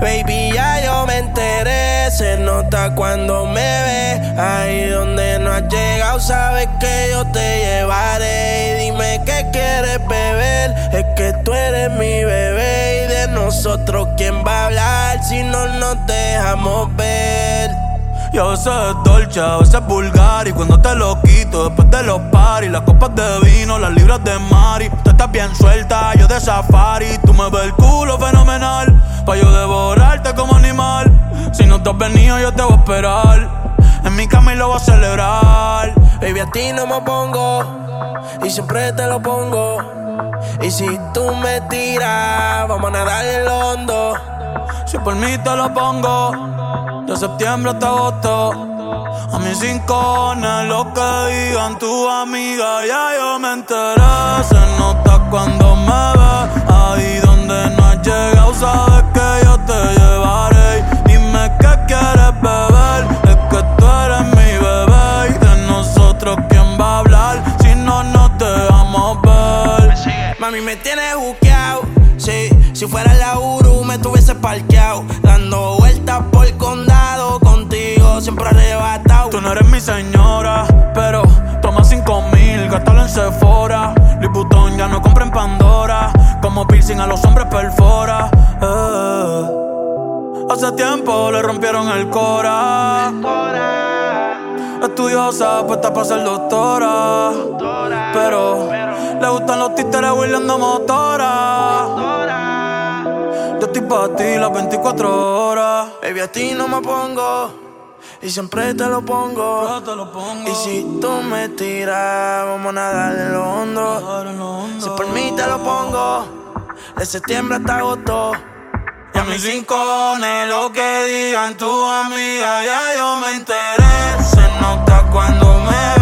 Baby, ya yo me enteré. Se nota cuando me ves. Ahí donde no has llegado, sabes que yo te llevaré. Y dime qué quieres beber. Es que tú eres mi bebé. Y de nosotros, ¿quién va a hablar si no nos dejamos ver? Y a veces es dolce, a veces es vulgar. Y cuando te lo quito, después de los paris, las copas de vino, las libras de mari. Tú estás bien suelta, yo de safari. Tú me ves el culo fenomenal, pa' yo devorarte como animal. Si no te has venido, yo te voy a esperar. En mi cama y lo voy a celebrar. Baby, a ti no me pongo, y siempre te lo pongo. Y si tú me tiras, vamos a nadar en lo hondo. Si por mí te lo pongo, de septiembre hasta agosto. A mis rincones, lo que digan tu amiga, ya yo me enteré. Se nota cuando me ves. Ahí donde no has llegado, sabes que yo te llevaré. Dime qué quieres beber, es que tú eres mi bebé. Y de nosotros, ¿quién va a hablar si no nos dejamos ver? Mami, me tienes buqueado, sí. Si fuera la Uru, me tuviese parqueado. Dando vueltas por el condado, contigo siempre arrebatado. Tú no eres mi señora, pero toma 5,000, gástalo en Sephora. Louis Vuitton ya no compra en Pandora. Como piercing a los hombres perfora. Hace tiempo le rompieron el cora. Estudiosa, puesta para ser doctora. Pero le gustan los títeres huirleando motora. Yo estoy pa' ti las 24 horas. Baby, a ti no me pongo, y siempre te lo pongo. Yo te lo pongo. Y si tú me tiras, vamos a nadar en lo hondo. Si por mí te lo pongo, de septiembre hasta agosto. Y a mis rincones, lo que digan tu amiga, ya yo me enteré. Se nota cuando me ves.